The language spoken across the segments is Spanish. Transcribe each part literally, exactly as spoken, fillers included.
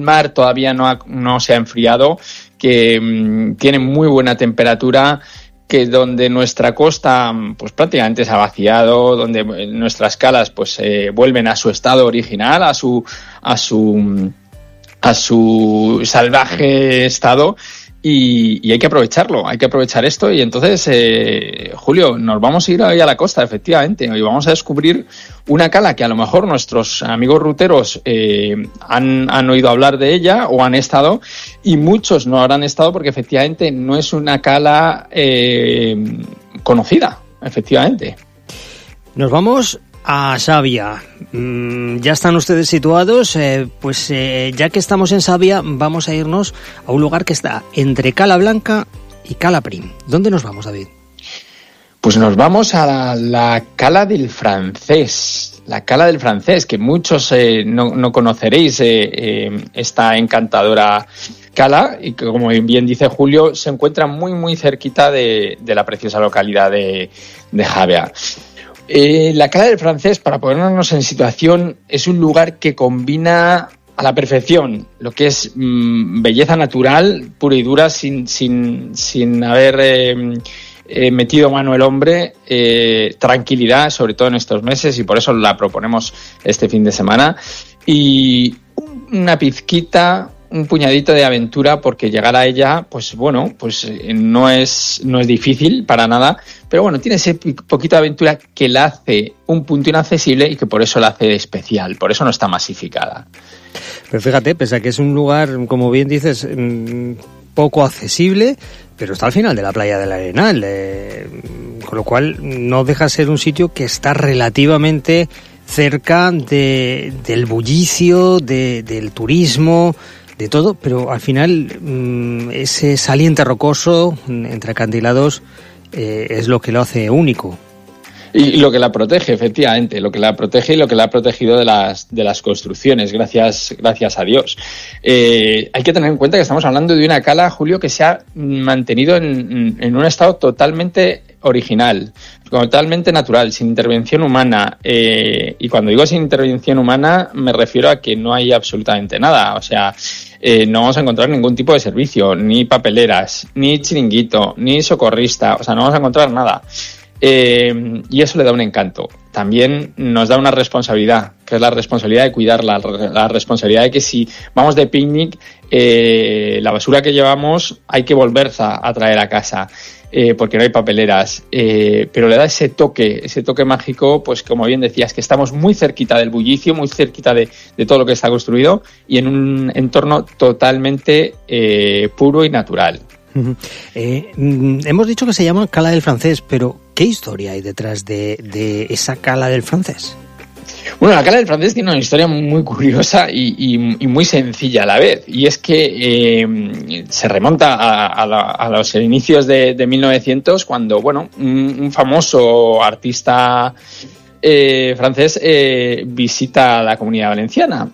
mar todavía no, ha, no se ha enfriado, que mmm, tiene muy buena temperatura, que donde nuestra costa pues prácticamente se ha vaciado, donde nuestras calas pues eh, vuelven a su estado original, a su a su a su salvaje estado, y, y hay que aprovecharlo, hay que aprovechar esto. Y entonces, eh, Julio, nos vamos a ir hoy a la costa, efectivamente, y vamos a descubrir una cala que a lo mejor nuestros amigos ruteros eh, han, han oído hablar de ella o han estado, y muchos no habrán estado porque efectivamente no es una cala eh, conocida, efectivamente. Nos vamos a Savia. Mm, ya están ustedes situados, eh, pues eh, ya que estamos en Savia, vamos a irnos a un lugar que está entre Cala Blanca y Cala Prim. ¿Dónde nos vamos, David? Pues nos vamos a la, la Cala del Francés, la Cala del Francés, que muchos eh, no, no conoceréis, eh, eh, esta encantadora cala, y que, como bien dice Julio, se encuentra muy muy cerquita de, de la preciosa localidad de, de Javea. Eh, la Cala del Francés, para ponernos en situación, es un lugar que combina a la perfección lo que es mmm, belleza natural pura y dura, sin, sin, sin haber eh, eh, metido mano el hombre, eh, tranquilidad, sobre todo en estos meses, y por eso la proponemos este fin de semana, y una pizquita, un puñadito de aventura, porque llegar a ella, pues bueno, pues no es no es difícil para nada, pero bueno, tiene ese poquito de aventura que la hace un punto inaccesible y que por eso la hace especial, por eso no está masificada. Pero fíjate, pese a que es un lugar, como bien dices, poco accesible, pero está al final de la playa del Arenal, eh, con lo cual no deja de ser un sitio que está relativamente cerca de, del bullicio, de, del turismo, de todo, pero al final mmm, ese saliente rocoso entre acantilados eh, es lo que lo hace único. Y lo que la protege, efectivamente, lo que la protege y lo que la ha protegido de las de las construcciones, gracias gracias a Dios. Eh, hay que tener en cuenta que estamos hablando de una cala, Julio, que se ha mantenido en, en un estado totalmente original, totalmente natural, sin intervención humana. Eh, y cuando digo sin intervención humana, me refiero a que no hay absolutamente nada. O sea, eh, no vamos a encontrar ningún tipo de servicio, ni papeleras, ni chiringuito, ni socorrista. O sea, no vamos a encontrar nada. Eh, y eso le da un encanto. También nos da una responsabilidad, que es la responsabilidad de cuidarla, la responsabilidad de que si vamos de picnic, eh, la basura que llevamos hay que volverla a traer a casa, eh, porque no hay papeleras, eh, pero le da ese toque, ese toque mágico, pues como bien decías, que estamos muy cerquita del bullicio, muy cerquita de, de todo lo que está construido, y en un entorno totalmente eh, puro y natural. Uh-huh. Eh, mm, hemos dicho que se llama Cala del Francés, pero ¿qué historia hay detrás de, de esa Cala del Francés? Bueno, la Cala del Francés tiene una historia muy curiosa y, y, y muy sencilla a la vez, y es que eh, se remonta a, a, la, a los inicios de, de mil novecientos, cuando, bueno, un, un famoso artista eh, francés eh, visita la Comunidad Valenciana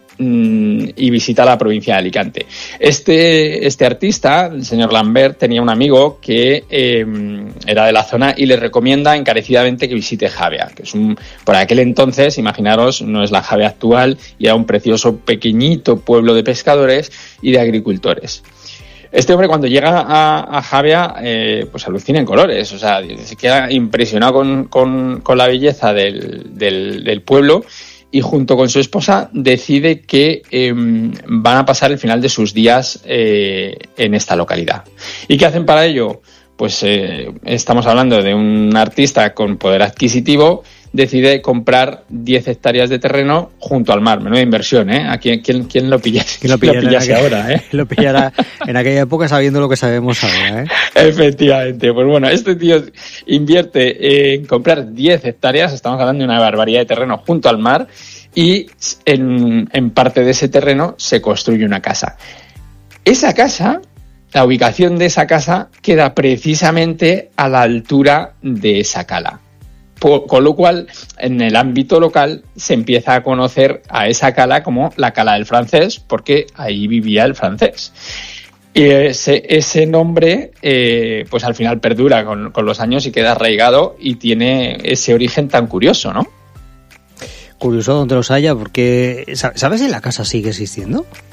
y visita la provincia de Alicante. Este, este artista, el señor Lambert, tenía un amigo que eh, era de la zona y le recomienda encarecidamente que visite Javea, que es un, por aquel entonces, imaginaros, no es la Javea actual, y era un precioso pequeñito pueblo de pescadores y de agricultores. Este hombre, cuando llega a, a Javea, eh, pues alucina en colores, o sea, se queda impresionado con, con, con la belleza del, del, del pueblo, y junto con su esposa decide que eh, van a pasar el final de sus días eh, en esta localidad. ¿Y qué hacen para ello? Pues eh, estamos hablando de un artista con poder adquisitivo, decide comprar diez hectáreas de terreno junto al mar. Menuda inversión, ¿eh? ¿A quién, quién, quién lo pillase, lo pillara, lo pillase aquella, ahora, eh? Lo pillará en aquella época sabiendo lo que sabemos ahora, ¿eh? Efectivamente. Pues bueno, este tío invierte en comprar diez hectáreas, estamos hablando de una barbaridad de terreno junto al mar, y en, en parte de ese terreno se construye una casa. Esa casa, la ubicación de esa casa queda precisamente a la altura de esa cala. Por, con lo cual, en el ámbito local se empieza a conocer a esa cala como la Cala del Francés, porque ahí vivía el francés. Y ese, ese nombre, eh, pues al final perdura con, con los años y queda arraigado y tiene ese origen tan curioso, ¿no? Curioso donde los haya, porque ¿sabes si la casa sigue existiendo?